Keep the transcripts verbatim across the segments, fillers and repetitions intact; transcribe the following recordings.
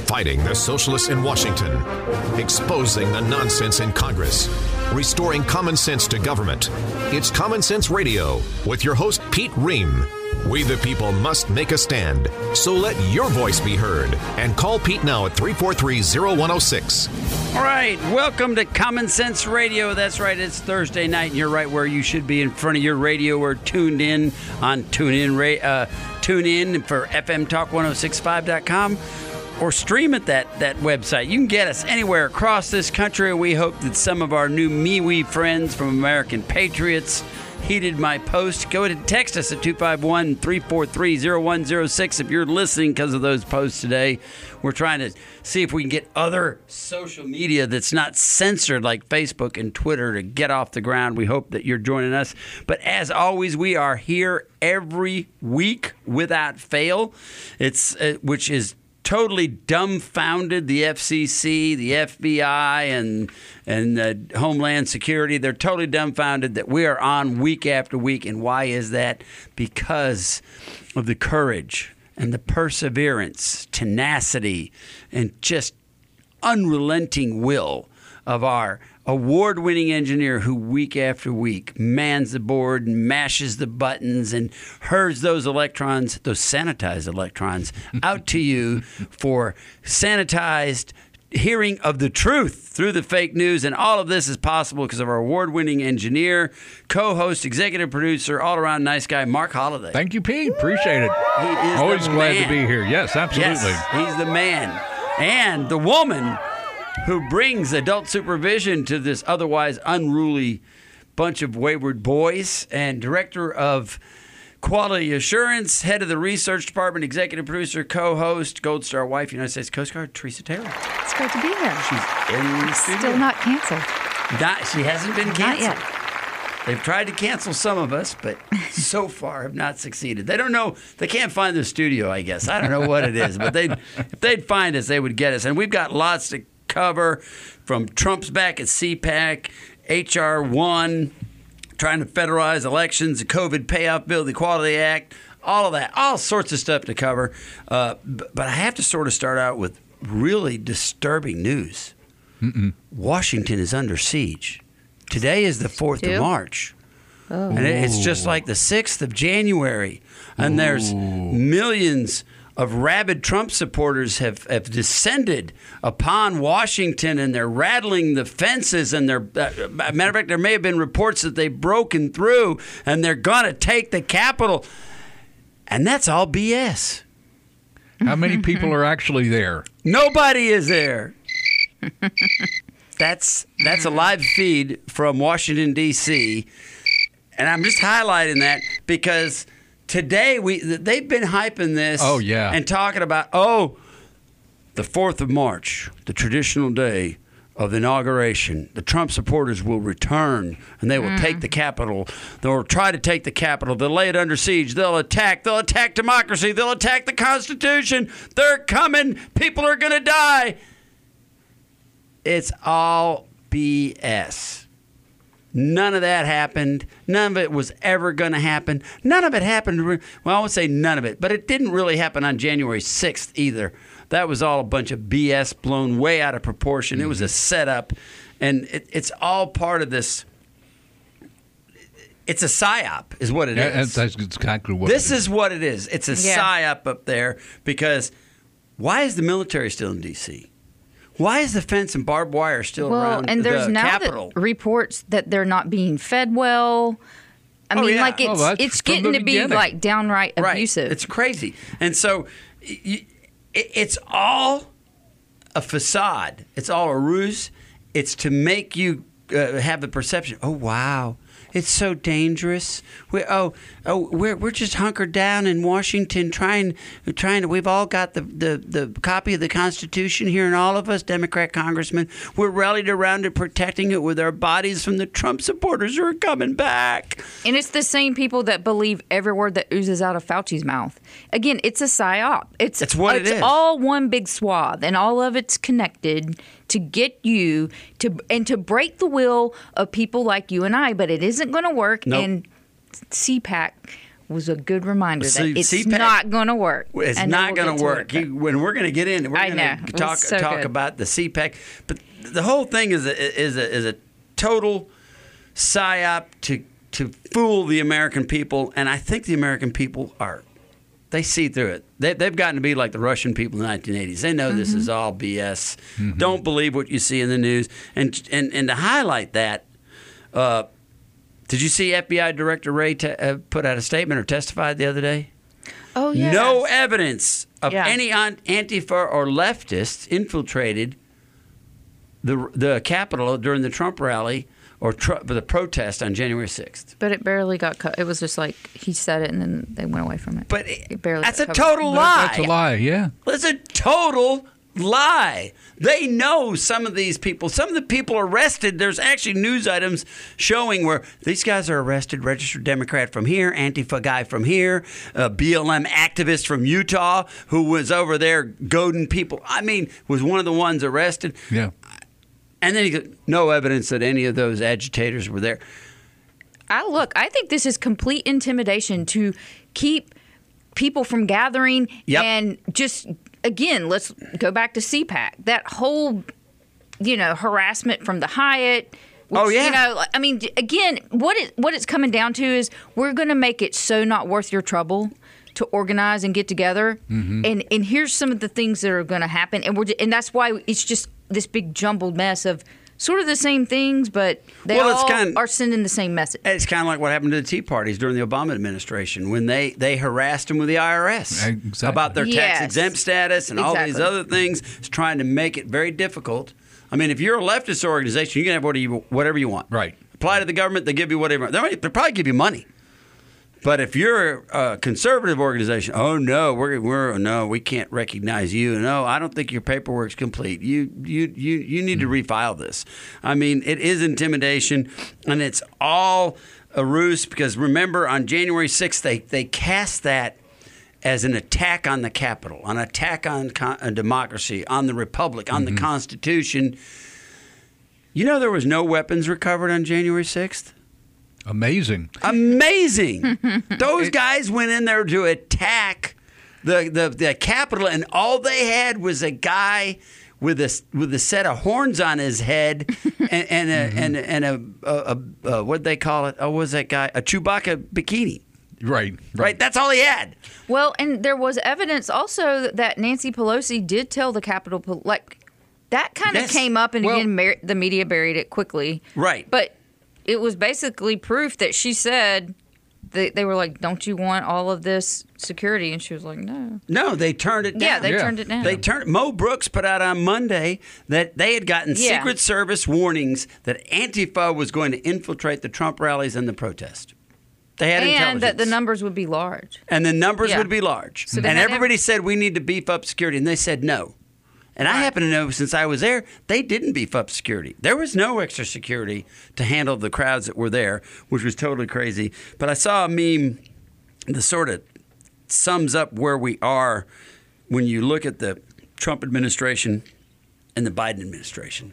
Fighting the socialists in Washington, exposing the nonsense in Congress, restoring common sense to government. It's Common Sense Radio with your host, Pete Ream. We the people must make a stand, so let your voice be heard. And call Pete now at three four three, zero one zero six. All right, welcome to Common Sense Radio. That's right, it's Thursday night, and you're right where you should be, in front of your radio or tuned in on TuneIn, uh, tune in for F M Talk ten sixty-five dot com. Or stream at that, that website. You can get us anywhere across this country. We hope that some of our new MeWe friends from American Patriots heeded my post. Go ahead and text us at two five one, three four three, zero one zero six if you're listening because of those posts today. We're trying to see if we can get other social media that's not censored like Facebook and Twitter to get off the ground. We hope that you're joining us. But as always, we are here every week without fail. It's uh, which is totally dumbfounded the F C C, the F B I, and and uh, Homeland Security. They're totally dumbfounded that we are on week after week. And why is that? Because of the courage and the perseverance, tenacity, and just unrelenting will of our award-winning engineer who week after week mans the board and mashes the buttons and herds those electrons, those sanitized electrons, out to you for sanitized hearing of the truth through the fake news. And all of this is possible because of our award-winning engineer, co-host, executive producer, all-around nice guy, Mark Holliday. Thank you, Pete. Appreciate it. He is Always the glad man. to be here. Yes, absolutely. Yes, he's the man. And the woman who brings adult supervision to this otherwise unruly bunch of wayward boys, and director of quality assurance, head of the research department, executive producer, co-host, Gold Star wife, United States Coast Guard, Teresa Taylor. It's great to be here. She's in the studio. Still not canceled. Not, she hasn't been Not canceled. yet. They've tried to cancel some of us, but so far have not succeeded. They don't know. They can't find the studio, I guess. I don't know what it is, but they'd, if they'd find us, they would get us. And we've got lots to cover, from Trump's back at C PAC, H R one, trying to federalize elections, the COVID payoff bill, the Equality Act, all of that, all sorts of stuff to cover. Uh, but, but I have to sort of start out with really disturbing news. Mm-mm. Washington is under siege. Today is the fourth of March. Oh. And it, it's just like the sixth of January. And Ooh. There's millions of rabid Trump supporters have, have descended upon Washington, and they're rattling the fences. And they're, uh, matter of fact, there may have been reports that they've broken through, and they're going to take the Capitol. And that's all B S. How many people are actually there? Nobody is there. That's that's a live feed from Washington, D C, and I'm just highlighting that because today we they've been hyping this oh, yeah. and talking about, oh, the fourth of March, the traditional day of the inauguration. The Trump supporters will return, and they will mm. take the Capitol. They'll try to take the Capitol. They'll lay it under siege. They'll attack. They'll attack democracy. They'll attack the Constitution. They're coming. People are going to die. It's all B S. None of that happened. None of it was ever going to happen. None of it happened. Well, I would say none of it, but it didn't really happen on January sixth either. That was all a bunch of B S blown way out of proportion. Mm-hmm. It was a setup, and it, it's all part of this. It's a psyop is what it yeah, is. That's exactly what this it is. is what it is. It's a yeah. psyop up there because why is the military still in D C? Why is the fence and barbed wire still well, around and there's the now Capitol? That reports that they're not being fed well. I oh, mean, yeah. like it's oh, it's getting to be like downright right. abusive. It's crazy, and so it, it's all a facade. It's all a ruse. It's to make you uh, have the perception. Oh wow. It's so dangerous. We oh oh we're we're just hunkered down in Washington trying trying to. We've all got the, the, the copy of the Constitution here, and all of us Democrat congressmen, we're rallied around it, protecting it with our bodies from the Trump supporters who are coming back. And it's the same people that believe every word that oozes out of Fauci's mouth. Again, it's a psyop. It's That's what it's it is. all one big swath, and all of it's connected to get you to and to break the will of people like you and I. But it isn't going to work. Nope. And C PAC was a good reminder that See, it's C PAC not going to work. It's And then not we'll going get to work. it, You, when we're going to get in, we're I going know. to It talk was so talk good. about the C PAC. But the whole thing is a, is a, is a total psyop to to fool the American people, and I think the American people are. They see through it. They, they've gotten to be like the Russian people in the nineteen eighties. They know this is all B S. Mm-hmm. Don't believe what you see in the news. And and and to highlight that, uh, did you see F B I Director Wray te- uh, put out a statement or testified the other day? Oh, yeah. No evidence of Yeah. any an- Antifa or leftists infiltrated the the Capitol during the Trump rally or tr- the protest on January sixth. But it barely got cut. It was just like he said it and then they went away from it. But it barely that's a got covered. total That- lie. That's a lie, yeah. That's a total lie. They know some of these people. Some of the people arrested, there's actually news items showing where these guys are arrested, registered Democrat from here, Antifa guy from here, a B L M activist from Utah who was over there goading people. I mean, was one of the ones arrested. Yeah. And then he goes, no evidence that any of those agitators were there. I look, I think this is complete intimidation to keep people from gathering Yep. and just again, let's go back to C PAC. That whole, you know, harassment from the Hyatt. Which, Oh, yeah. You know, I mean, again, what it what it's coming down to is we're going to make it so not worth your trouble to organize and get together. Mm-hmm. And and here's some of the things that are going to happen, and we're ju- and that's why it's just this big jumbled mess of sort of the same things, but they Well, it's all kind- are sending the same message. It's kind of like what happened to the Tea Parties during the Obama administration when they, they harassed them with the I R S Exactly. about their Yes. tax exempt status and all these Exactly. other things, it's trying to make it very difficult. I mean, if you're a leftist organization, you can have whatever you, whatever you want. Right. Apply to the government, they give you whatever. They might- they'll probably give you money. But if you're a conservative organization, oh no, we're we're no, we can't recognize you. No, I don't think your paperwork's complete. You you you you need to refile this. I mean, it is intimidation, and it's all a ruse because remember on January sixth they they cast that as an attack on the Capitol, an attack on, con- on democracy, on the Republic, on the Constitution. You know there was no weapons recovered on January sixth? Amazing. Amazing. Those guys went in there to attack the, the, the Capitol, and all they had was a guy with a with a set of horns on his head and, and a and, a- and a, a, a, a what'd they call it? Oh, what was that guy? A Chewbacca bikini. Right. Right. That's all he had. Well, and there was evidence also that Nancy Pelosi did tell the Capitol, Pol- like that kind of Yes. came up, and Well- again, mar- the media buried it quickly. Right. But it was basically proof that she said they, they were like, "Don't you want all of this security?" And she was like, "No." No, they turned it down. Yeah, they Yeah. turned it down. They turned. Mo Brooks put out on Monday that they had gotten Yeah. Secret Service warnings that Antifa was going to infiltrate the Trump rallies and the protest. They had and intelligence. that the numbers would be large. And the numbers Yeah. would be large. So they and had everybody ev- said we need to beef up security, and they said no. And I happen to know since I was there, they didn't beef up security. There was no extra security to handle the crowds that were there, which was totally crazy. But I saw a meme that sort of sums up where we are when you look at the Trump administration and the Biden administration.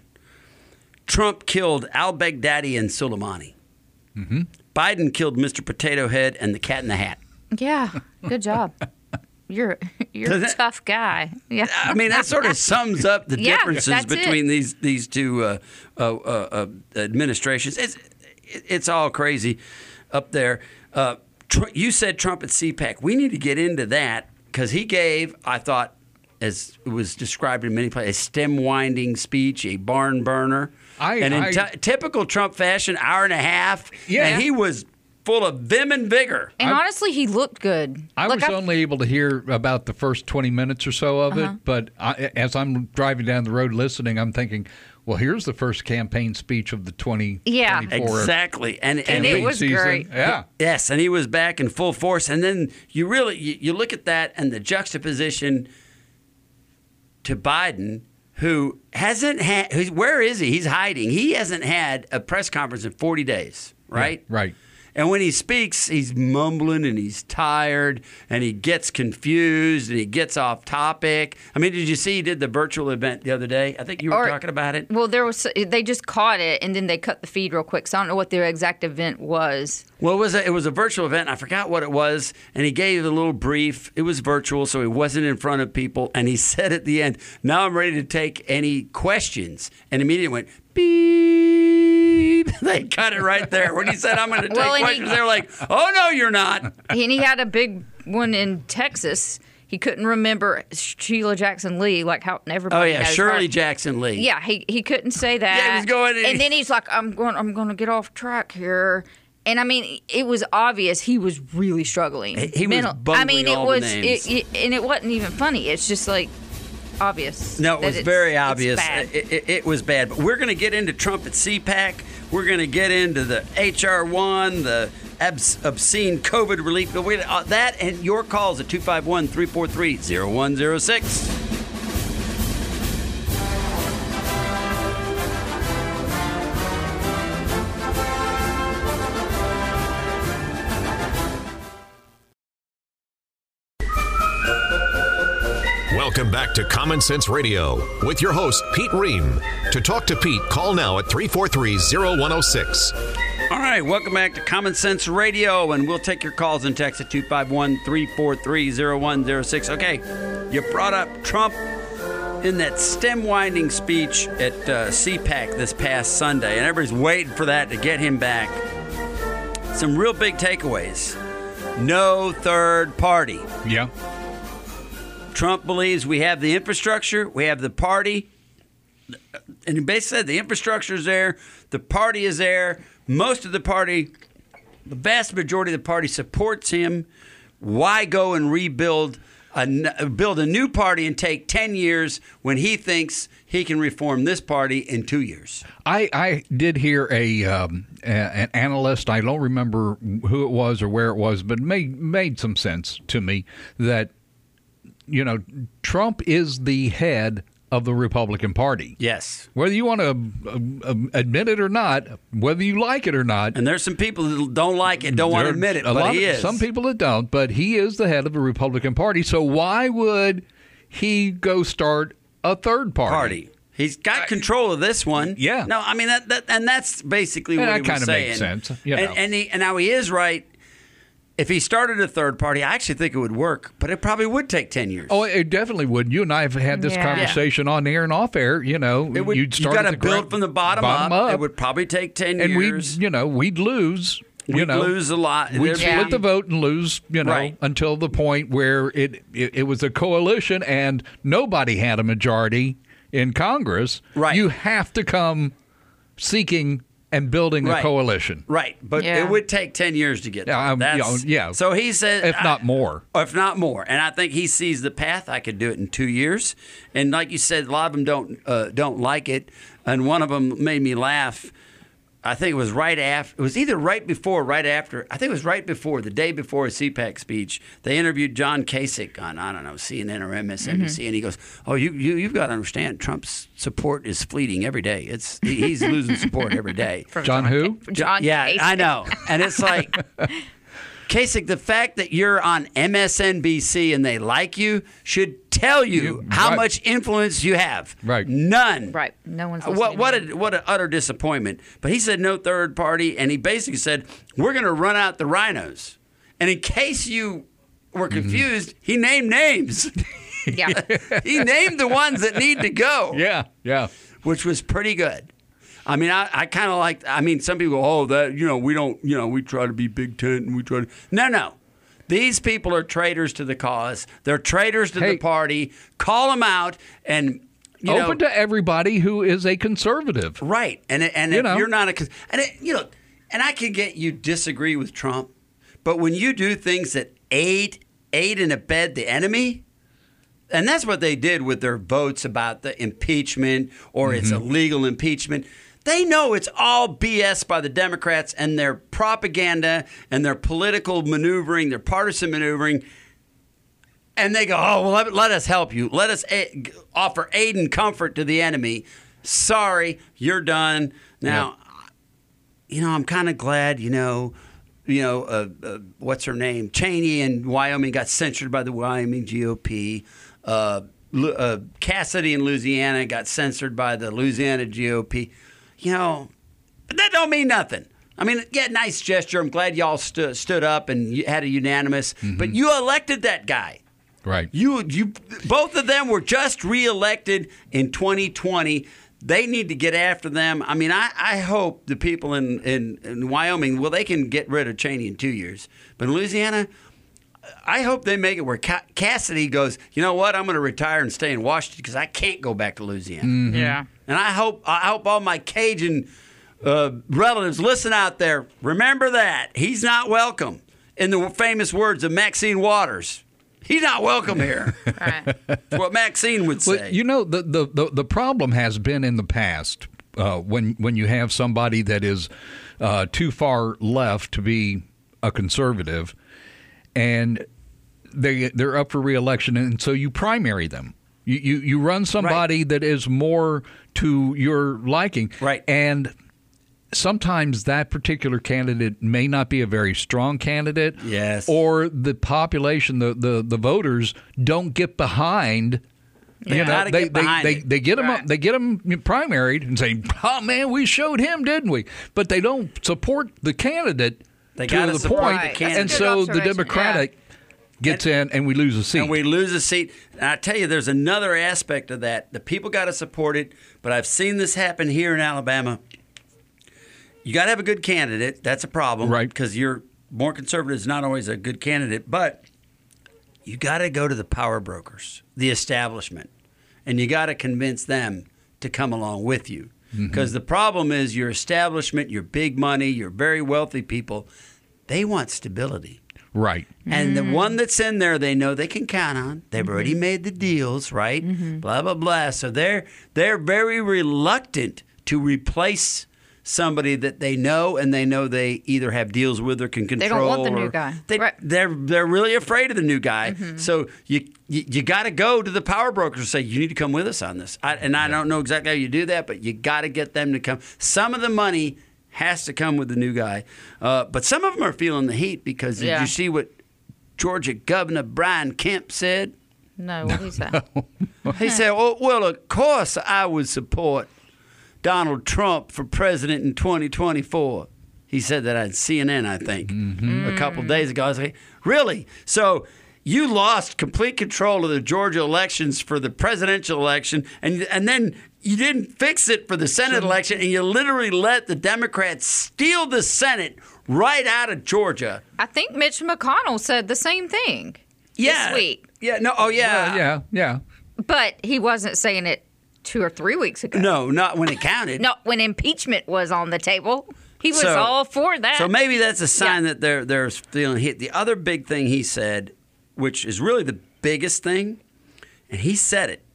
Trump killed al-Baghdadi and Soleimani. Mm-hmm. Biden killed Mister Potato Head and the Cat in the Hat. Yeah, good job. You're you're Does a it- tough guy. Yeah. I mean, that sort of sums up the Yeah, differences that's between it. these these two uh, uh, uh, uh, administrations. It's it's all crazy up there. Uh, Tr- you said Trump at C PAC. We need to get into that because he gave, I thought, as it was described in many places, a stem-winding speech, a barn burner. I- and in I- t- typical Trump fashion, hour and a half. Yeah. And he was full of vim and vigor. And I- honestly, he looked good. I Look, was only able to hear about the first twenty minutes or so of Uh-huh. it, but I, as I'm driving down the road listening, I'm thinking, well, here's the first campaign speech of the twenty Yeah. twenty-four Exactly. And, And and it we- was season. great. Yeah. Yes, and he was back in full force. And then you really you, you look at that and the juxtaposition to Biden, who hasn't had. Who's, where is he? He's hiding. He hasn't had a press conference in forty days, right? Right. And when he speaks, he's mumbling and he's tired and he gets confused and he gets off topic. I mean, did you see he did the virtual event the other day? I think you were Or- talking about it. Well, there was they just caught it and then they cut the feed real quick. So I don't know what their exact event was. Well, it was a, it was a virtual event. I forgot what it was, and he gave a little brief. It was virtual, so he wasn't in front of people. And he said at the end, "Now I'm ready to take any questions." And immediately went beep. They cut it right there when he said, "I'm going to take Well, and he- questions." They're like, "Oh no, you're not." And he had a big one in Texas. He couldn't remember Sheila Jackson Lee, like how everybody Oh yeah, knows Shirley her. Jackson Lee. Yeah, he he couldn't say that. Yeah, he was going- and then he's like, "I'm going, I'm going to get off track here." And I mean, it was obvious he was really struggling. He- he was I bumbling mean, it all the was, names. it, it, and it wasn't even funny. It's just like obvious. No, it that was it's- very it's obvious. bad. It, it, it was bad. But we're going to get into Trump at C PAC. We're going to get into the H R one, the abs- obscene COVID relief. But we- uh, that and your calls at two five one, three four three, zero one zero six. Welcome back to Common Sense Radio with your host, Pete Ream. To talk to Pete, call now at three four three, zero one zero six. All right, welcome back to Common Sense Radio, and we'll take your calls and texts at two five one, three four three, zero one zero six. Okay, you brought up Trump in that stem-winding speech at uh, C PAC this past Sunday, and everybody's waiting for that to get him back. Some real big takeaways. No third party. Yeah. Trump believes we have the infrastructure, we have the party, and he basically said the infrastructure is there, the party is there, most of the party, the vast majority of the party supports him. Why go and rebuild, a, n- build a new party and take ten years when he thinks he can reform this party in two years? I, I did hear a, um, a an analyst, I don't remember who it was or where it was, but made made some sense to me that, you know, Trump is the head of the Republican Party. Yes. Whether you want to uh, uh, admit it or not, whether you like it or not. And there's some people that don't like it, don't want to there- admit it, a but lot he of, is. Some people that don't, but he is the head of the Republican Party. So why would he go start a third party? Party. He's got control of this one. Yeah. No, I mean that, that and that's basically And what that he was kinda saying. makes sense, you know. And, and he and now he is right. If he started a third party, I actually think it would work, but it probably would take ten years. Oh, it definitely would. You and I have had this Yeah. conversation on air and off air. You know, it would, you'd you start got at to the build ground- from the bottom, bottom up. up. It would probably take ten and years. we'd, you know, we'd lose. We'd you know, lose a lot. We'd There'd split be- the vote and lose, you know, Right. until the point where it, it it was a coalition and nobody had a majority in Congress. Right. You have to come seeking and building Right. a coalition, Right, but Yeah. it would take ten years to get there. Yeah, um, That's, you know, yeah. So he said, if not I- more. if not more. And I think he sees the path. I could do it in two years. And like you said, a lot of them don't uh, don't like it. And one of them made me laugh. I think it was right after. It was either right before, or right after. I think it was right before, the day before a C PAC speech. They interviewed John Kasich on, I don't know, C N N or M S N B C, Mm-hmm. and he goes, "Oh, you you you've got to understand, Trump's support is fleeting every day. It's he- he's losing support every day." From John who? John yeah, Kasich. I know. And it's like, Kasich, the fact that you're on M S N B C and they like you should tell you, You- how right. much influence you have. Right. None. Right. No one's listening. What what to him. a what an utter disappointment. But he said no third party, and he basically said we're going to run out the rhinos. And in case you were confused, he named names. Yeah. He named the ones that need to go. Yeah, yeah. Which was pretty good. I mean, I, I kind of like, I mean, some people go, oh, that, you know, we don't, you know, we try to be Big Tent and we try to. No, no. These people are traitors to the cause. They're traitors to Hey. the party. Call them out and, you Open know. to everybody who is a conservative. Right. And, and You if know. you're not a, and it, you know, and I can get you disagree with Trump, but when you do things that aid, aid and abet the enemy, and that's what they did with their votes about the impeachment or it's illegal impeachment. They know it's all B S by the Democrats and their propaganda and their political maneuvering, their partisan maneuvering. And they go, oh, well, let, let us help you. Let us a- offer aid and comfort to the enemy. Sorry, you're done. Now, you know, I'm kind of glad, you know, you know, uh, uh, what's her name? Cheney in Wyoming got censured by the Wyoming G O P. Uh, uh, Cassidy in Louisiana got censored by the Louisiana G O P. You know, but that don't mean nothing. I mean, yeah, nice gesture. I'm glad y'all stu- stood up and you had a unanimous. Mm-hmm. But you elected that guy. Right. You, you, both of them were just reelected in twenty twenty. They need to get after them. I mean, I, I hope the people in, in, in Wyoming, well, they can get rid of Cheney in two years. But in Louisiana, I hope they make it where Ca- Cassidy goes, you know what, I'm going to retire and stay in Washington because I can't go back to Louisiana. Mm-hmm. Yeah. And I hope I hope all my Cajun uh, relatives listen out there. Remember that. He's not welcome. In the famous words of Maxine Waters. He's not welcome here. Right. That's what Maxine would say. Well, you know, the, the, the, the problem has been in the past uh, when when you have somebody that is uh, too far left to be a conservative, and they they're up for re-election, and so you primary them. You you, you run somebody right. that is more to your liking, right? And sometimes that particular candidate may not be a very strong candidate. Yes. Or the population, the, the, the voters don't get behind. Yeah. You know, Gotta they, get behind they, they, it. they get them Right. up, they get them primaried and say, "Oh man, we showed him, didn't we?" But they don't support the candidate They to gotta the support point, the candidate. and That's a good so the observation. Democratic gets in, and we lose a seat. And we lose a seat. And I tell you, there's another aspect of that. The people got to support it, but I've seen this happen here in Alabama. You got to have a good candidate. That's a problem. Right. Because you're more conservative is not always a good candidate. But you got to go to the power brokers, the establishment, and you got to convince them to come along with you. Because mm-hmm. the problem is your establishment, your big money, your very wealthy people, they want stability. Right. And the one that's in there, they know they can count on. They've mm-hmm. already made the deals, right? Mm-hmm. Blah, blah, blah. So they're they're very reluctant to replace somebody that they know, and they know they either have deals with or can control. They don't want the or, new guy. They, right. They're they're really afraid of the new guy. Mm-hmm. So you you, you got to go to the power brokers and say, you need to come with us on this. I, and I don't know exactly how you do that, but you got to get them to come. Some of the money has to come with the new guy. Uh, but some of them are feeling the heat because did Yeah. you see what Georgia Governor Brian Kemp said? No, what did he say? He said, well, well, of course I would support Donald Trump for president in twenty twenty-four. He said that on C N N, I think, mm-hmm. a couple of days ago. I was like, really? So you lost complete control of the Georgia elections for the presidential election, and and then you didn't fix it for the Senate election, and you literally let the Democrats steal the Senate right out of Georgia. I think Mitch McConnell said the same thing Yeah. this week. Yeah, no, oh, yeah. Well, yeah, yeah. But he wasn't saying it two or three weeks ago. No, not when it counted. Not when impeachment was on the table. He was So- all for that. So maybe that's a sign Yeah. that they're they're feeling hit. The other big thing he said, which is really the biggest thing, and he said it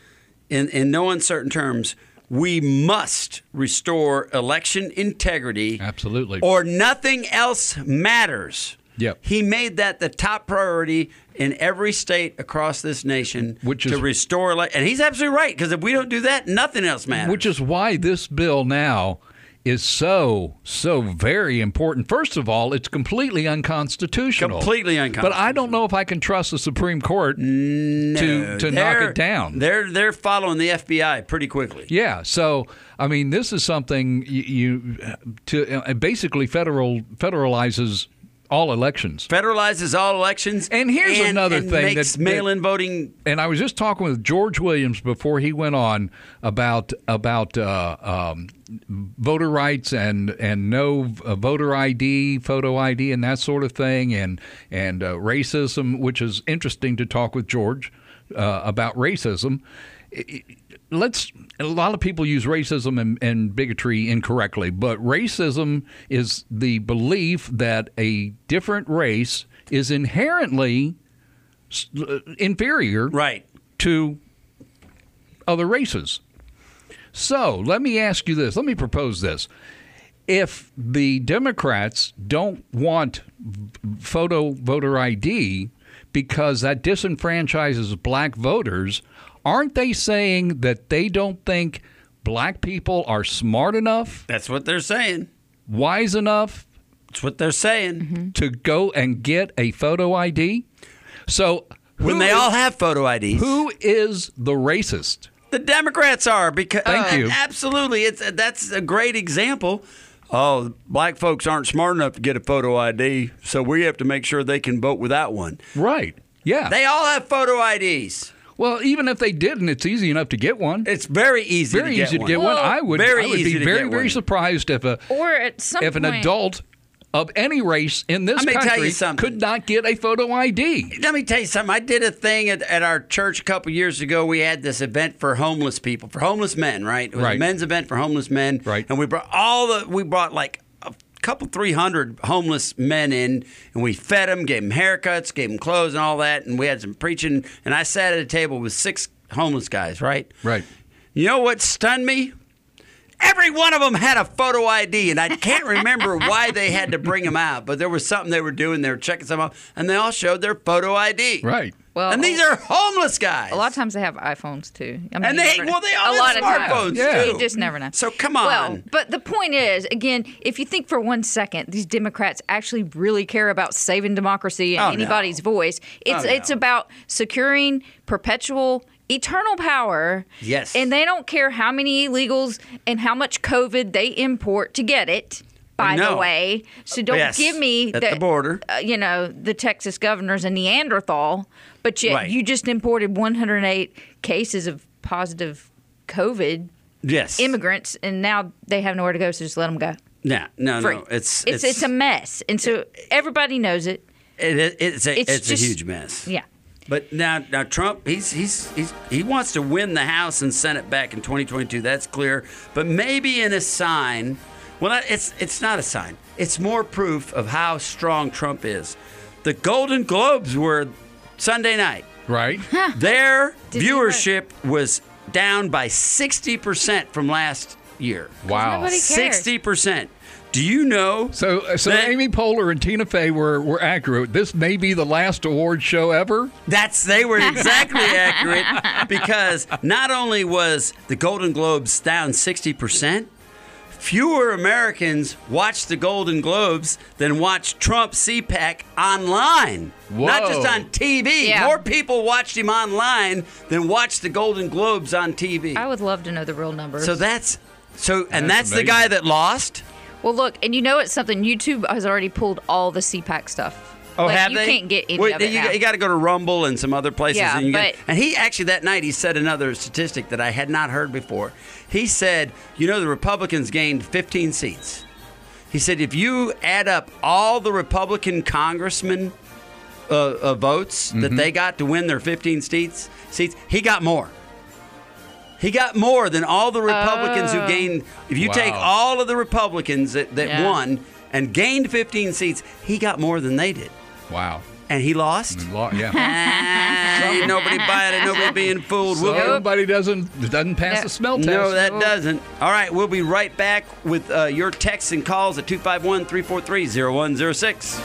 in in no uncertain terms, we must restore election integrity. Absolutely. Or nothing else matters. Yep. He made that the top priority in every state across this nation Which to is- restore ele- and he's absolutely right, because if we don't do that, nothing else matters. Which is why this bill now is so, so very important. First of all, it's completely unconstitutional. completely But unconstitutional. I don't know if I can trust the Supreme Court to, to knock They're- it down. They're they're following the F B I pretty quickly. Yeah, so I mean, this is something you, you to uh, basically federal federalizes all elections. Federalizes all elections. And here's another and thing makes that- mail-in voting. And I was just talking with George Williams before he went on about about uh, um, voter rights and and no uh, voter I D, photo I D, and that sort of thing, and and uh, racism, which is interesting to talk with George uh, about racism. It- Let's. A lot of people use racism and, and bigotry incorrectly, but racism is the belief that a different race is inherently s- inferior Right. to other races. So let me ask you this. Let me propose this. If the Democrats don't want v- photo voter I D because that disenfranchises black voters, aren't they saying that they don't think black people are smart enough, That's what they're saying. wise enough That's what they're saying. Mm-hmm. to go and get a photo I D. So When who they is- all have photo I Ds. who is the racist? The Democrats are because Thank uh, you. Absolutely, it's that's a great example. Oh, black folks aren't smart enough to get a photo I D, so we have to make sure they can vote without one. Right. Yeah. They all have photo I Ds. well, even if they didn't, it's easy enough to get one. It's very easy. very to get easy one. to get one. Well, I would, very I would easy be to very, get very one. surprised if a Or at some if an point, adult of any race in this Let me tell you country something. could not get a photo I D. Let me tell you something. I did a thing at, at our church a couple years ago. We had this event for homeless people, for homeless men, right? It was Right. a men's event for homeless men. Right. And we brought all the, we brought like a couple, three hundred homeless men in, and we fed them, gave them haircuts, gave them clothes and all that. And we had some preaching. And I sat at a table with six homeless guys, right? Right. You know what stunned me? Every one of them had a photo I D, and I can't remember why they had to bring them out, but there was something they were doing. They were checking something out, and they all showed their photo I D. Right. Well, And these are homeless guys. a lot of times they have iPhones too. I mean, And you they- never know. well, they all a have lot of times. smartphones, Yeah. You too. just never know. So come on. Well, but the point is, again, if you think for one second these Democrats actually really care about saving democracy and Oh, no. anybody's voice, it's Oh, no. it's about securing perpetual. Eternal power. Yes. And they don't care how many illegals and how much COVID they import to get it, by No. the way. So don't Yes, give me at that, the border. Uh, you know, the Texas governor's a Neanderthal, but yet Right. you just imported one hundred eight cases of positive COVID yes. immigrants, and now they have nowhere to go, so just let them go. No, no, Free. no. It's it's, it's a mess. And so everybody knows it. it, it, it's a It's it's, just- a huge mess. Yeah. But now, now Trump, he's he's he's he wants to win the House and Senate back in twenty twenty-two. That's clear. But maybe in a sign, well, it's it's not a sign. It's more proof of how strong Trump is. The Golden Globes were Sunday night. Right. Their Did you know- viewership was down by sixty percent from last year. Wow. nobody cares. sixty percent. Do you know? So, so that- Amy Poehler and Tina Fey were, were accurate. This may be the last award show ever. That's they were exactly accurate because not only was the Golden Globes down sixty percent, fewer Americans watched the Golden Globes than watched Trump C PAC online. Not just Whoa. on T V. Yeah. More people watched him online than watched the Golden Globes on T V. I would love to know the real numbers. So that's so, and That's that's, the guy amazing. that lost. well, look, and you know it's something. YouTube has already pulled all the C PAC stuff. Oh, like, have you they? can't get any Well, of it you, now. you got to go to Rumble and some other places. Yeah, and, you get- but- and he actually that night he said another statistic that I had not heard before. He said, you know, the Republicans gained fifteen seats. He said if you add up all the Republican congressmen uh, uh, votes that they got to win their fifteen seats, seats, he got more. He got more than all the Republicans who Oh. gained. If you take Wow. all of the Republicans that, that Yeah. won and gained fifteen seats, he got more than they did. Wow. And he lost? Lo- Yeah. Ah, ain't nobody buying it, nobody being fooled. So We'll be- everybody doesn't doesn't pass No. the smell test. no, that doesn't. All right, we'll be right back with uh, your texts and calls at two five one, three four three, zero one zero six.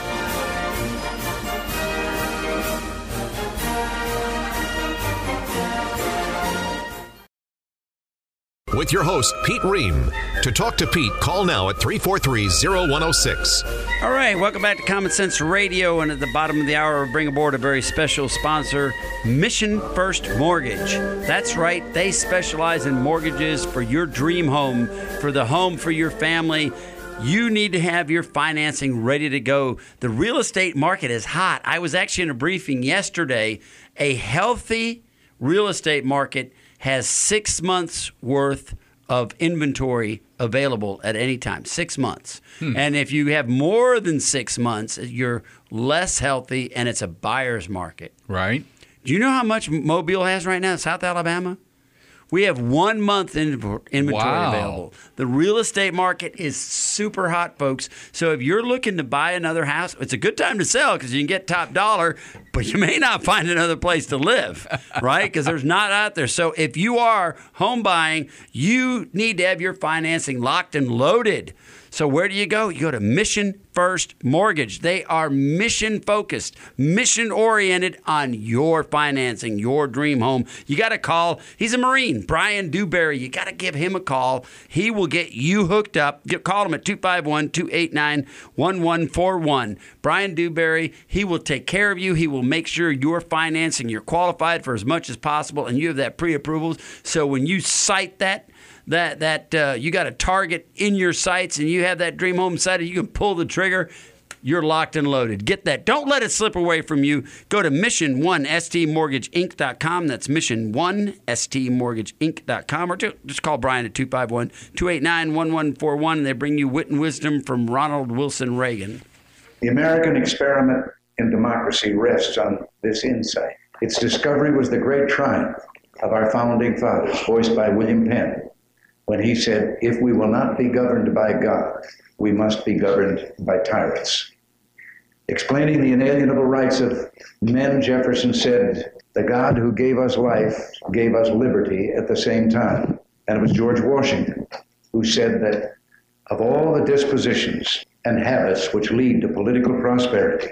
With your host, Pete Ream. To talk to Pete, call now at three four three, zero one zero six. All right, welcome back to Common Sense Radio. And at the bottom of the hour, we bring aboard a very special sponsor, Mission First Mortgage. That's right, they specialize in mortgages for your dream home, for the home for your family. You need to have your financing ready to go. The real estate market is hot. I was actually in a briefing yesterday. A healthy real estate market has six months worth of inventory available at any time. Six months. And if you have more than six months, you're less healthy and it's a buyer's market. Right. Do you know how much Mobile has right now, South Alabama? We have one month in- inventory Wow. available. The real estate market is super hot, folks. So if you're looking to buy another house, it's a good time to sell because you can get top dollar, but you may not find another place to live, right? Because there's not out there. So if you are home buying, you need to have your financing locked and loaded. So where do you go? You go to Mission First Mortgage. They are mission focused, mission oriented on your financing, your dream home. You got to call. He's a Marine, Brian Dewberry. You got to give him a call. He will get you hooked up. Get, call him at two five one, two eight nine, one one four one. Brian Dewberry, he will take care of you. He will make sure you're financing, you're qualified for as much as possible, and you have that pre-approvals. So when you cite that, that that uh, you got a target in your sights and you have that dream home sighted, you can pull the trigger. You're locked and loaded. Get that. Don't let it slip away from you. Go to mission one s t mortgage inc dot com. That's mission one s t mortgage inc dot com. Or just call Brian at two five one, two eight nine, one one four one, and they bring you wit and wisdom from Ronald Wilson Reagan. The American experiment in democracy rests on this insight. Its discovery was the great triumph of our founding fathers, voiced by William Penn, when he said, "If we will not be governed by God, we must be governed by tyrants." Explaining the inalienable rights of men, Jefferson said, "The God who gave us life gave us liberty at the same time." And it was George Washington who said that of all the dispositions and habits which lead to political prosperity,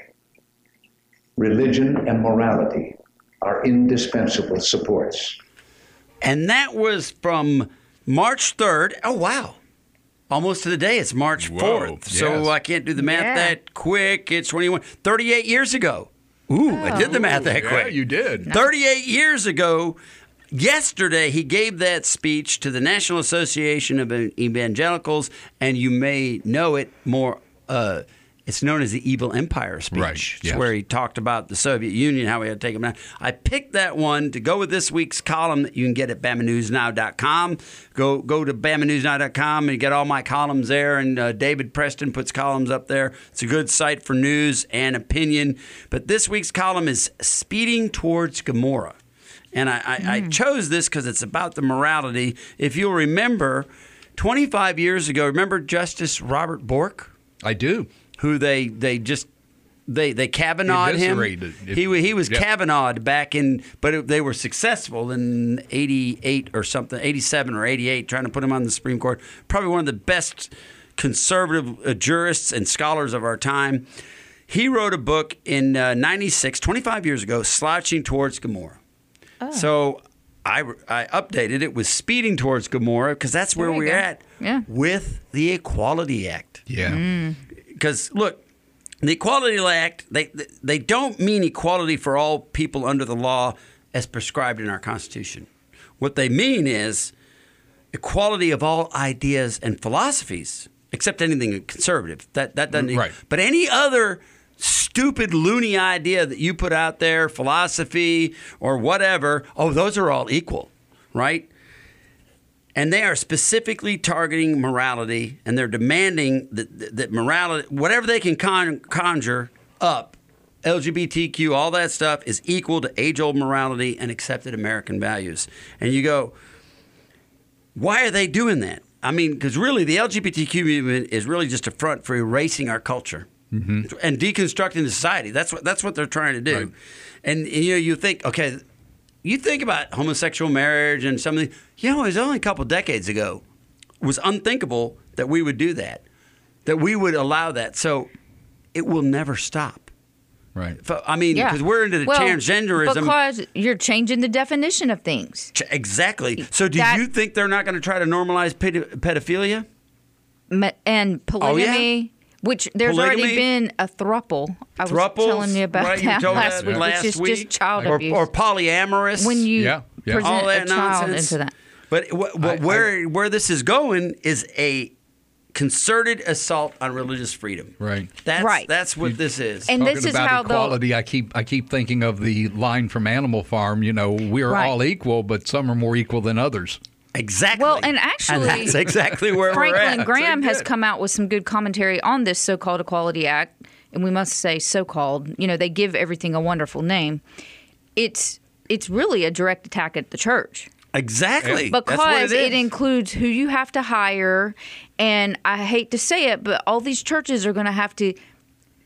religion and morality are indispensable supports. And that was from March third. Oh, wow. Almost to the day. It's March fourth. Whoa, So yes. I can't do the math Yeah. that quick. It's twenty-one, thirty-eight years ago. Ooh, I did the math that Yeah, quick. you did. thirty-eight years ago, yesterday, he gave that speech to the National Association of Evangelicals, and you may know it more. Uh, it's known as the Evil Empire speech. Right, It's yes. where he talked about the Soviet Union, how we had to take them down. I picked that one to go with this week's column that you can get at bama news now dot com. Go go to bama news now dot com and you get all my columns there. And uh, David Preston puts columns up there. It's a good site for news and opinion. But this week's column is Speeding Towards Gomorrah. And I, I, I chose this because it's about the morality. If you'll remember, twenty-five years ago, remember Justice Robert Bork? I do. Who they they just they they Kavanaugh'd him. Eviscerated. He wa- he was Yep. Kavanaugh'd back in, but it, they were successful in eighty-eight or something, eighty-seven or eighty-eight, trying to put him on the Supreme Court. Probably one of the best conservative uh, jurists and scholars of our time. He wrote a book in uh, ninety-six, twenty-five years ago, Slouching Towards Gomorrah. So I, I updated it with Speeding Towards Gomorrah because that's where There you we're go. at Yeah. with the Equality Act. Yeah. Because look, the Equality Act, they they don't mean equality for all people under the law as prescribed in our Constitution. What they mean is equality of all ideas and philosophies, except anything conservative. That that doesn't. Right. But any other stupid, loony idea that you put out there, philosophy or whatever, oh, those are all equal, right? And they are specifically targeting morality, and they're demanding that, that, that morality, whatever they can con- conjure up, L G B T Q, all that stuff is equal to age-old morality and accepted American values. And you go, why are they doing that? I mean, because really the L G B T Q movement is really just a front for erasing our culture and deconstructing society. That's what that's what they're trying to do. Right. And, and you know, you think, okay, you think about homosexual marriage and something. You know, it was only a couple decades ago. It was unthinkable that we would do that, that we would allow that. So it will never stop. Right. F- I mean, Yeah. because we're into the well, transgenderism. Because you're changing the definition of things. Ch- Exactly. So do That- you think they're not going to try to normalize ped- pedophilia? Me- And polygamy, which there's already Oh, Polygamy? been a thruple. I was Thruples, telling you about right? You that told last that week, last which is week. just child or, abuse. or polyamorous. when you Yeah, yeah. present all that a child nonsense. into that. But w- w- I- where where this is going is a concerted assault on religious freedom. Right. That's Right. that's what this is. And Talking this is about how they'll- equality, I keep I keep thinking of the line from Animal Farm. You know, we are Right. all equal, but some are more equal than others. exactly. Well, and actually, that's exactly where we're Franklin at. Graham So has good. come out with some good commentary on this so-called Equality Act, and we must say so-called. You know, they give everything a wonderful name. It's it's really a direct attack at the church. Exactly. That's what Because it, it is. includes who you have to hire, and I hate to say it, but all these churches are going to have to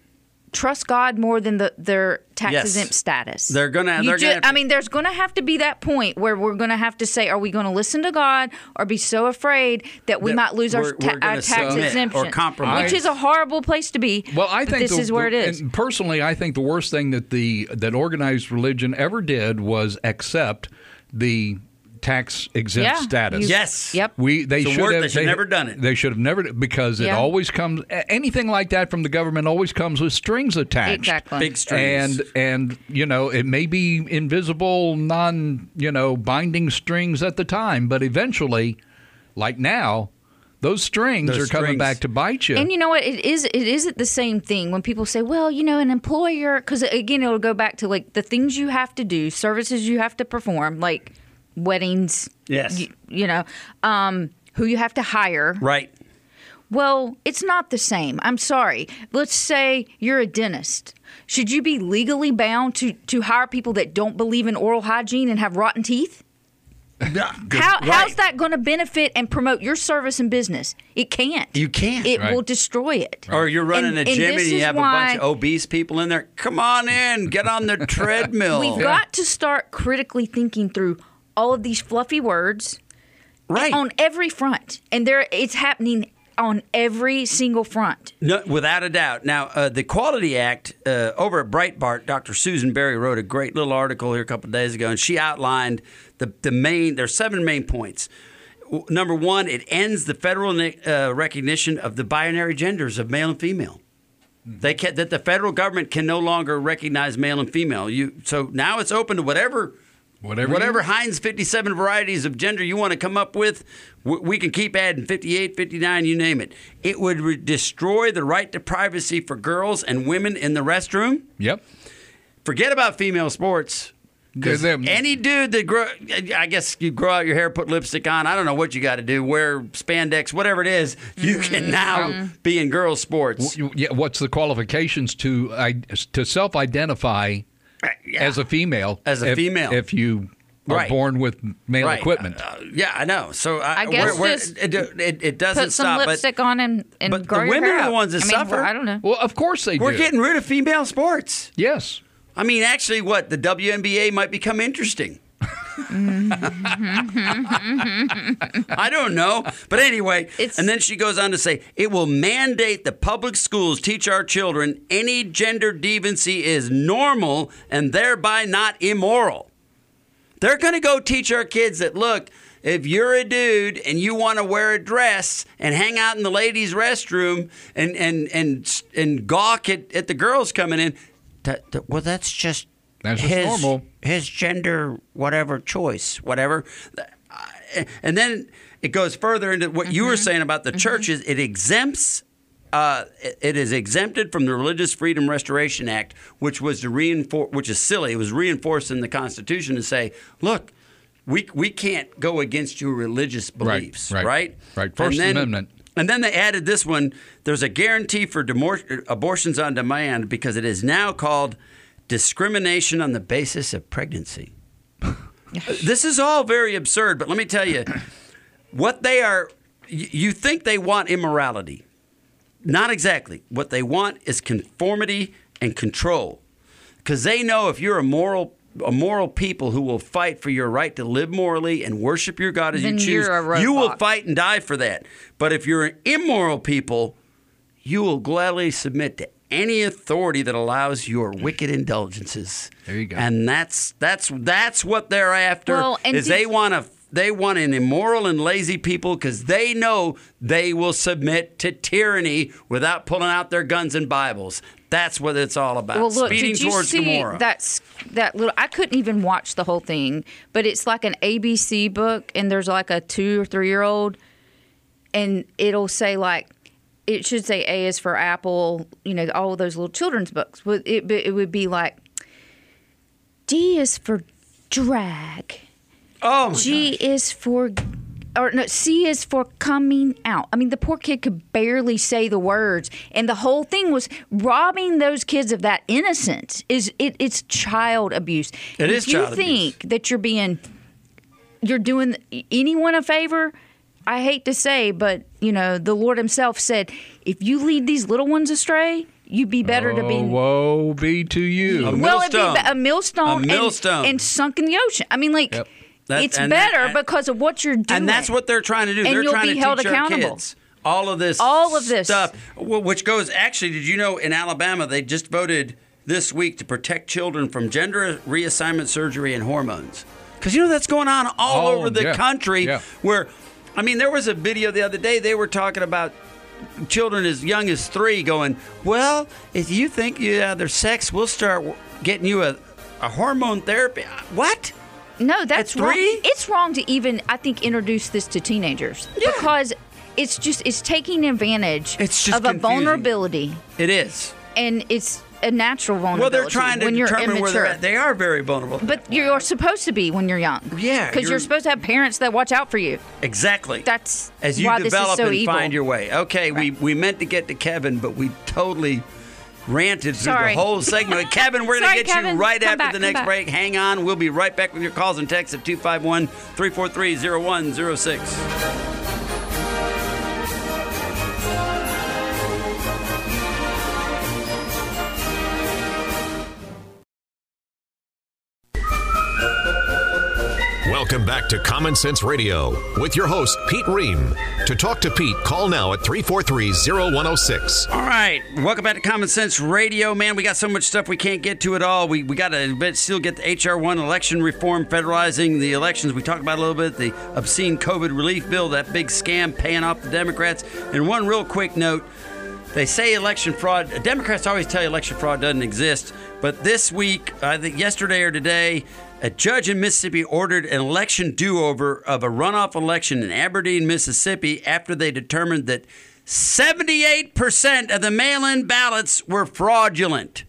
trust God more than the, their tax Yes. exempt status. They're gonna- You they're ju- gonna have to- I mean, there's going to have to be that point where we're going to have to say, are we going to listen to God or be so afraid that we That might lose our, we're- ta- we're gonna our tax submit or exemption? compromise. Which is a horrible place to be. Well, I but think this the- is where it the- is. and personally, I think the worst thing that the that organized religion ever did was accept the tax exempt Yeah, status. you- Yes. Yep. We they It's a should word have they should never done it. They should have never because it Yeah. always comes anything like that from the government always comes with strings attached. Exactly. Big strings. And and you know it may be invisible, non you know binding strings at the time, but eventually, like now, those strings Those are coming strings. back to bite you. And you know what? It is. It isn't the same thing when people say, "Well, you know, an employer," because again, it'll go back to like the things you have to do, services you have to perform, like weddings. Yes. You, you know, um, who you have to hire. Right. Well, it's not the same. I'm sorry. Let's say you're a dentist. Should you be legally bound to to hire people that don't believe in oral hygiene and have rotten teeth? How, How's that going to benefit and promote your service and business? It can't. You can't. It Right. will destroy it. Or you're running And- a and gym and this you is have a why- bunch of obese people in there. Come on in, get on the treadmill. We've got to start critically thinking through all of these fluffy words right. on every front, and there it's happening on every single front. No, without a doubt. Now, uh, the Quality Act uh, over at Breitbart, Doctor Susan Berry wrote a great little article here a couple of days ago, and she outlined the the main. There's seven main points. W- Number one, it ends the federal uh, recognition of the binary genders of male and female. They can, that the federal government can no longer recognize male and female. You so now it's open to whatever. Whatever Whatever you- Heinz fifty-seven varieties of gender you want to come up with, w- we can keep adding fifty-eight, fifty-nine, you name it. It would re- destroy the right to privacy for girls and women in the restroom. Yep. Forget about female sports. 'Cause Them- any dude that grow, I guess you grow out your hair, put lipstick on. I don't know what you got to do, wear spandex, whatever it is. You can now be in girls' sports. You- Yeah, what's the qualifications to I, to self-identify Yeah. as a female? As a if, female. if you are Right. born with male Right. equipment. Uh, yeah, I know. So I, I guess where- where- just it, it, it doesn't Put some stop. but- lipstick on and, and but the grow your women hair are the out. ones that I mean, suffer. I don't know. Well, of course they We're do. getting rid of female sports. yes. I mean, actually, what the W N B A might become interesting. I don't know, but anyway. It's- and then she goes on to say, it will mandate that public schools teach our children any gender deviancy is normal and thereby not immoral. They're going to go teach our kids that, look, if you're a dude and you want to wear a dress and hang out in the ladies' restroom and and and and gawk at, at the girls coming in, that, that- well, that's just That's just his normal. his gender whatever choice, whatever. And then it goes further into what you were saying about the churches. It exempts. Uh, it- it is exempted from the Religious Freedom Restoration Act, which was to reinforce, which is silly. It was reinforced in the Constitution to say, look, we we can't go against your religious Right, beliefs, right, right? right. First And then- Amendment. And then they added this one. There's a guarantee for demor- abortions on demand because it is now called discrimination on the basis of pregnancy. This is all very absurd, but let me tell you, what they are, y- you think they want immorality. Not exactly. What they want is conformity and control. Because they know if you're a moral a moral people who will fight for your right to live morally and worship your God as Then you choose, you're a you will roadblock. fight and die for that. But if you're an immoral people, you will gladly submit to any authority that allows your wicked indulgences. There you go. And that's that's that's what they're after. Well, and is did- they want to they want an immoral and lazy people because they know they will submit to tyranny without pulling out their guns and Bibles. That's what it's all about. Well, look, Speeding did you towards see Gomorrah. that's that little? I couldn't even watch the whole thing, but it's like an A B C book, and there's like a two or three year old, and it'll say like, it should say A is for Apple, you know, all of those little children's books. But it it would be like, D is for drag, oh, my G is for. Or no, C is for coming out. I mean, the poor kid could barely say the words, and the whole thing was robbing those kids of that innocence. Is it? It's child abuse. It if is you child think that you're being, you're doing anyone a favor. I hate to say, but you know, the Lord Himself said, if you lead these little ones astray, you'd be better oh, to be. Woe be to you. A Well, it'd be millstone. a millstone, A millstone. And, and sunk in the ocean. I mean, like, Yep. That- it's and better that- because of what you're doing. And that's what they're trying to do. And they're you'll trying be to held teach accountable. our kids all of this All of this. stuff, wh- which goes, actually, did you know in Alabama they just voted this week to protect children from gender reassignment surgery and hormones? Because, you know, that's going on all Oh, over the yeah. country Yeah. where, I mean, there was a video the other day, they were talking about children as young as three going, well, if you think you have their sex, we'll start getting you a, a hormone therapy. What? No, that's At wrong. three? It's wrong to even, I think, introduce this to teenagers Yeah. because it's just it's taking advantage It's just of a confusing. vulnerability, It is. and it's a natural vulnerability. Well, they're trying to when you're determine immature. where they're at. They are very vulnerable. But you're supposed to be when you're young. Yeah, because you're- you're supposed to have parents that watch out for you. Exactly. That's As you why this is develop so and evil. find your way. Okay, we, we meant to get to Kevin, but we totally ranted through Sorry. the whole segment. Kevin, we're going Sorry, to get Kevin. you right Come after back, the come next back. break. Hang on. We'll be right back with your calls and texts at two five one, three four three, zero one zero six. Welcome back to Common Sense Radio with your host, Pete Ream. To talk to Pete, call now at three four three, zero one zero six. All right, welcome back to Common Sense Radio. Man, we got so much stuff we can't get to it all. We we got to still get the H R one election reform, federalizing the elections. We talked about a little bit the obscene COVID relief bill, that big scam paying off the Democrats. And one real quick note. They say election fraud. Democrats always tell you election fraud doesn't exist. But this week, I think yesterday or today, a judge in Mississippi ordered an election do-over of a runoff election in Aberdeen, Mississippi, after they determined that seventy-eight percent of the mail-in ballots were fraudulent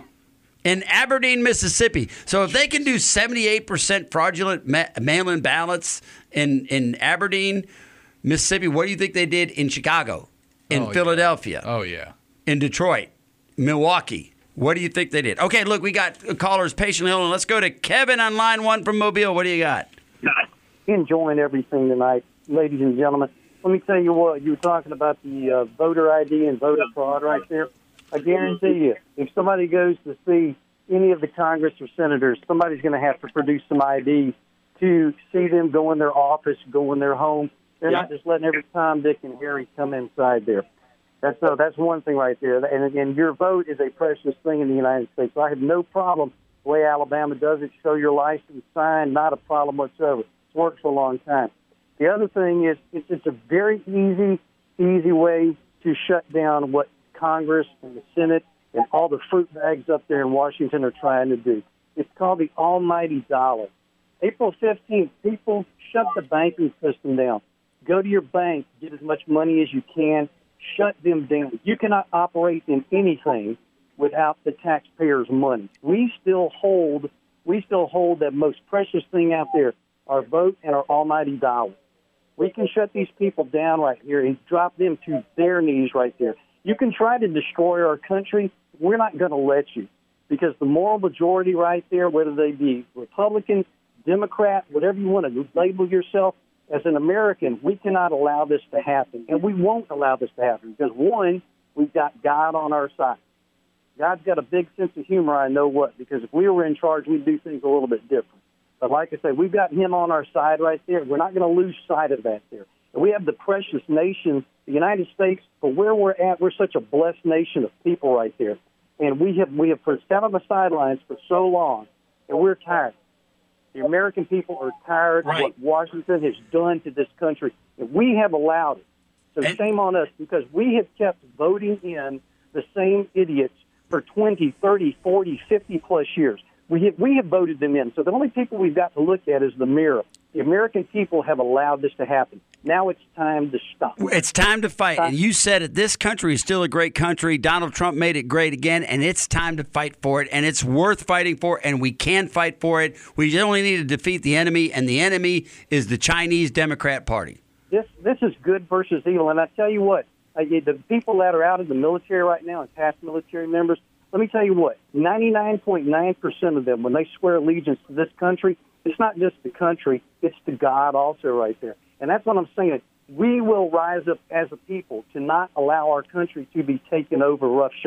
in Aberdeen, Mississippi. So if they can do seventy-eight percent fraudulent ma- mail-in ballots in, in Aberdeen, Mississippi, what do you think they did in Chicago? In Oh, yeah. Philadelphia, Oh, yeah. in Detroit, Milwaukee. What do you think they did? Okay, look, we got callers patiently holding. Let's go to Kevin on line one from Mobile. What do you got? Enjoying everything tonight, ladies and gentlemen. Let me tell you what, you were talking about the uh, voter I D and voter fraud right there. I guarantee you, if somebody goes to see any of the Congress or senators, somebody's going to have to produce some I D to see them go in their office, go in their home. They're Yeah. not just letting every Tom, Dick, and Harry come inside there. That's uh, that's one thing right there. And again, your vote is a precious thing in the United States. So I have no problem the way Alabama does it. Show your license, sign, not a problem whatsoever. It's worked for a long time. The other thing is it's, it's a very easy, easy way to shut down what Congress and the Senate and all the fruit bags up there in Washington are trying to do. It's called the almighty dollar. April fifteenth, people shut the banking system down. Go to your bank, get as much money as you can, shut them down. You cannot operate in anything without the taxpayers' money. We still hold, we still hold that most precious thing out there, our vote and our almighty dollar. We can shut these people down right here and drop them to their knees right there. You can try to destroy our country. We're not going to let you, because the moral majority right there, whether they be Republican, Democrat, whatever you want to label yourself, as an American, we cannot allow this to happen, and we won't allow this to happen because, one, we've got God on our side. God's got a big sense of humor, I know what, because if we were in charge, we'd do things a little bit different. But like I say, we've got him on our side right there. We're not going to lose sight of that there. And we have the precious nation, the United States, for where we're at, we're such a blessed nation of people right there. And we have we have sat on the sidelines for so long, and we're tired. The American people are tired Right. of what Washington has done to this country, and we have allowed it. So And- shame on us, because we have kept voting in the same idiots for twenty, thirty, forty, fifty plus years. We have, we have voted them in. So the only people we've got to look at is the mirror. The American people have allowed this to happen. Now it's time to stop. It's time to fight. And you said it. This country is still a great country. Donald Trump made it great again, and it's time to fight for it. And it's worth fighting for, and we can fight for it. We only need to defeat the enemy, and the enemy is the Chinese Democrat Party. This this is good versus evil. And I tell you what, I, the people that are out in the military right now and past military members, let me tell you what, ninety-nine point nine percent of them, when they swear allegiance to this country, it's not just the country, it's to God also right there. And that's what I'm saying. We will rise up as a people to not allow our country to be taken over roughshod.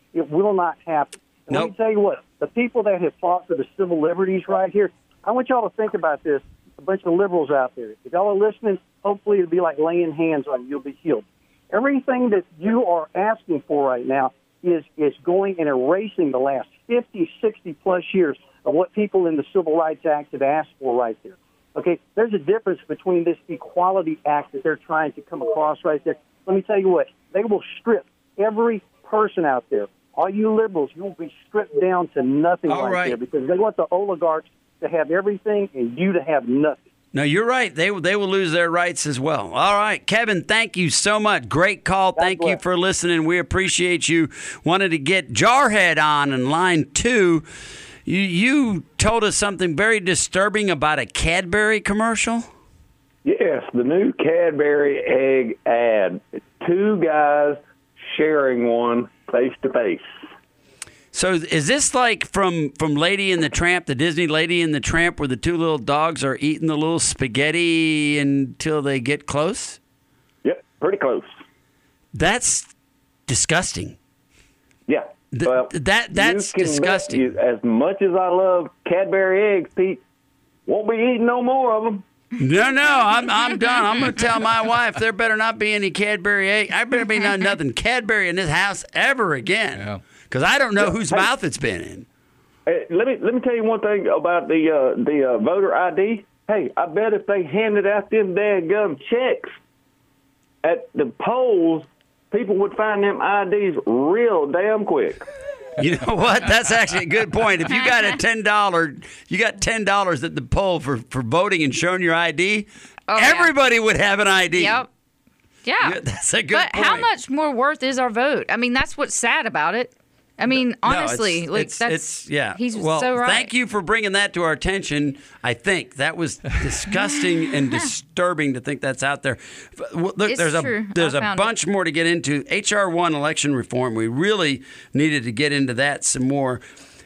It will not happen. And Nope. Let me tell you what, the people that have fought for the civil liberties right here, I want y'all to think about this, a bunch of liberals out there. If y'all are listening, hopefully it'll be like laying hands on you. You'll be healed. Everything that you are asking for right now is, is going and erasing the last fifty, sixty plus years of what people in the Civil Rights Act have asked for right there. Okay, there's a difference between this Equality Act that they're trying to come across right there. Let me tell you what, they will strip every person out there. All you liberals, you will be stripped down to nothing All right, right. there because they want the oligarchs to have everything and you to have nothing. No, you're right. They will- they will lose their rights as well. All right, Kevin, thank you so much. Great call. God Thank you bless. for listening. We appreciate you. Wanted to get Jarhead on in line two. You you told us something very disturbing about a Cadbury commercial. Yes, the new Cadbury egg ad. Two guys sharing one face to face. So is this like from, from Lady and the Tramp, the Disney Lady and the Tramp, where the two little dogs are eating the little spaghetti until they get close? Yep, pretty close. That's disgusting. Yeah. Th- well, that- that's you can bet disgusting. you- as much as I love Cadbury eggs, Pete, won't be eating no more of them. No, no, I'm I'm done. I'm going to tell my wife there better not be any Cadbury egg. I better be not nothing Cadbury in this house ever again. Yeah. Because I don't know Yeah. whose Hey. mouth it's been in. Hey, let me let me tell you one thing about the uh, the uh, voter I D. Hey, I bet if they handed out them dadgum checks at the polls, people would find them I Ds real damn quick. You know what? That's actually a good point. If you got a ten dollar, you got ten dollars at the poll for, for voting and showing your I D, Oh, yeah. everybody would have an I D. Yep. Yeah. Yeah, that's a good But point. how much more worth is our vote? I mean, that's what's sad about it. I mean, No, honestly, it's, like it's, that's it's- yeah. He's well, so right. thank you for bringing that to our attention. I think that was disgusting and disturbing to think that's out there. F- w- Look, It's there's a true. there's I a found bunch more to get into. H R one election reform. We really needed to get into that some more.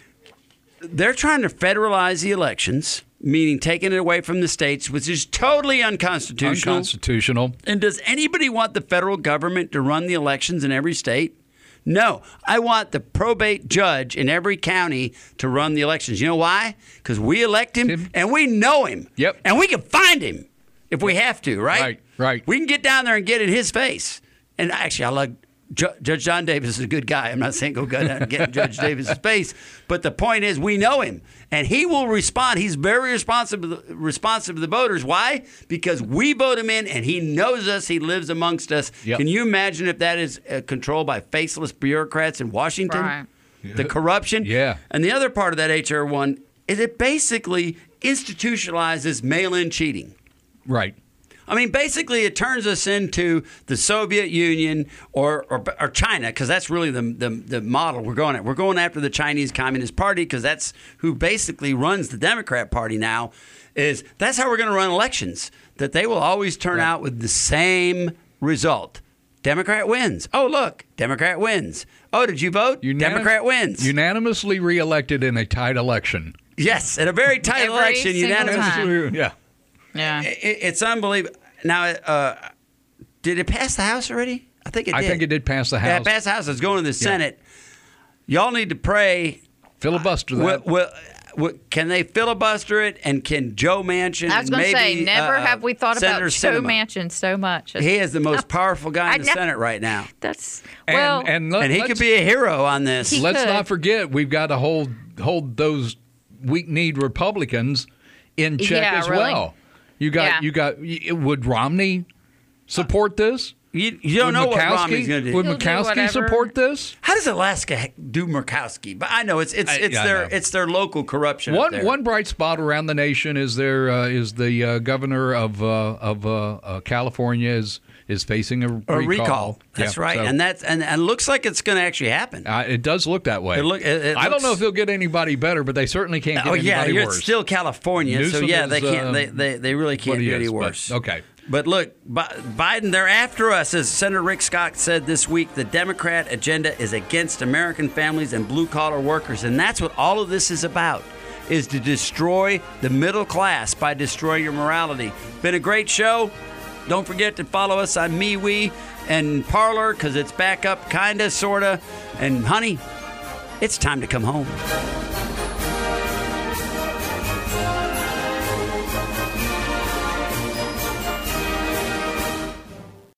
They're trying to federalize the elections, meaning taking it away from the states, which is totally unconstitutional. Unconstitutional. And does anybody want the federal government to run the elections in every state? No. I want the probate judge in every county to run the elections. You know why? Because we elect him Him. and we know him. Yep. And we can find him if we have to, right? Right, right. We can get down there and get in his face. And actually, I like Ju- Judge John Davis is a good guy. I'm not saying go down and get in Judge Davis's face, but the point is we know him, and he will respond. He's very responsive, responsive to the voters. Why? Because we vote him in, and he knows us. He lives amongst us. Yep. Can you imagine if that is uh, controlled by faceless bureaucrats in Washington? Right. The corruption. Yeah. And the other part of that H R one is it basically institutionalizes mail-in cheating. Right. I mean, basically, it turns us into the Soviet Union or or, or China, because that's really the, the the model we're going at. We're going after the Chinese Communist Party because that's who basically runs the Democrat Party now. Is that's how we're going to run elections? That they will always turn Right. out with the same result. Democrat wins. Oh, look, Democrat wins. Oh, did you vote? Unanim- Democrat wins. Unanimously reelected in a tight election. yes, in a very tight Every election, single unanimous. time. Yeah. Yeah. It, it's unbelievable. Now, uh, did it pass the House already? I think it did. I think it did pass the Yeah, House. it passed the House. It's going to the Senate. Y'all need to pray. Filibuster Will, that. will, will, can they filibuster it? And can Joe Manchin? I was going to maybe, say, never uh, have we thought Senator about Joe Sinema? Manchin so much. He is the most powerful guy I in the know. Senate right now, That's and, well. and, let, and he let's, could be a hero on this. He- let's could. not forget we've got to hold hold those weak-kneed Republicans in check Yeah, as really. well. You got Yeah. you got y- would Romney support this? you, you don't would know what Murkowski- Romney's going to do. Would He'll do Murkowski whatever. support this? How does Alaska do Murkowski? But I know it's it's I- it's yeah, I their know. it's their local corruption. up One there. one bright spot around the nation is there uh, is the uh, governor of uh, of uh, uh, California is is facing a recall. a recall. That's Yeah, right, so, and that's and, and looks like it's going to actually happen. uh, it does look that way. It look- it- it I don't looks- know if they'll get anybody better, but they certainly can't get Oh yeah, anybody you're, worse. it's still California, so Newsom yeah, is, they can't. uh, they, they they really can't what he do any is, but- worse. okay. But look, Bi- Biden, they're after us, as Senator Rick Scott said this week. The Democrat agenda is against American families and blue collar workers, and that's what all of this is about: is to destroy the middle class by destroying your morality. Been a great show. Don't forget to follow us on MeWe and Parler because it's back up, kind of, sort of. And, honey, it's time to come home.